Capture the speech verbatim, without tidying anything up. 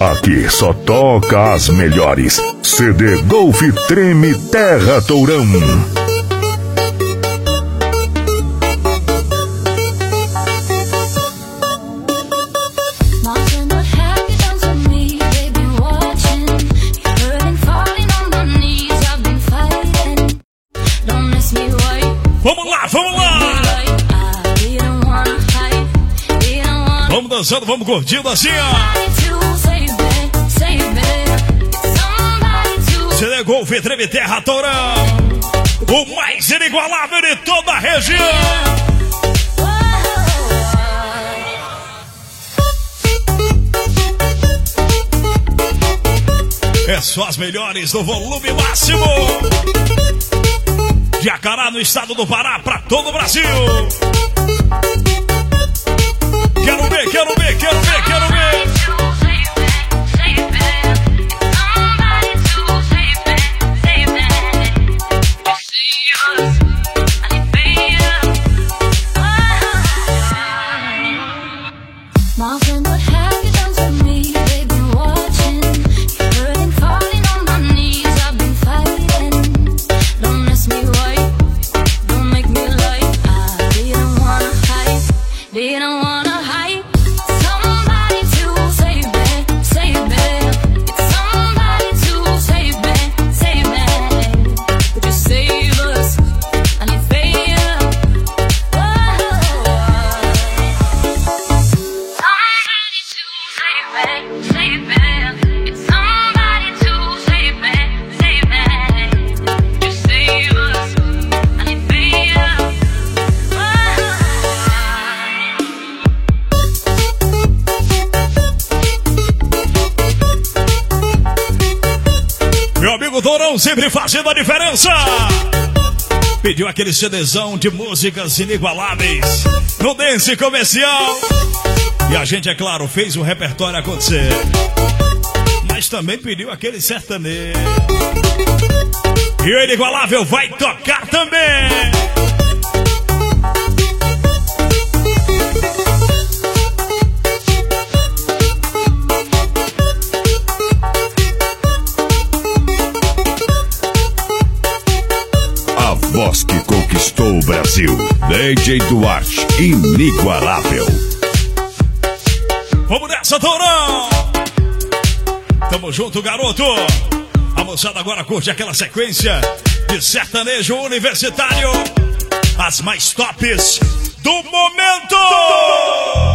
Aqui só toca as melhores. C D Golf Treme Terra Tourão. Vamos lá, vamos lá! Vamos dançando, vamos curtindo assim, ó. C D Golf Treme Terra Tourão, o mais inigualável de toda a região. É só as melhores no volume máximo. Jacará, no estado do Pará, pra todo o Brasil. Quero ver, quero ver, quero ver, quero ver. Tourão sempre fazendo a diferença. Pediu aquele CDzão de músicas inigualáveis no Dance Comercial. E a gente, é claro, fez o repertório acontecer. Mas também pediu aquele sertanejo. E o inigualável vai tocar também. Voz que conquistou o Brasil. D J Duarte, inigualável. Vamos nessa, Tourão! Tamo junto, garoto. A moçada agora curte aquela sequência de sertanejo universitário. As mais tops do momento.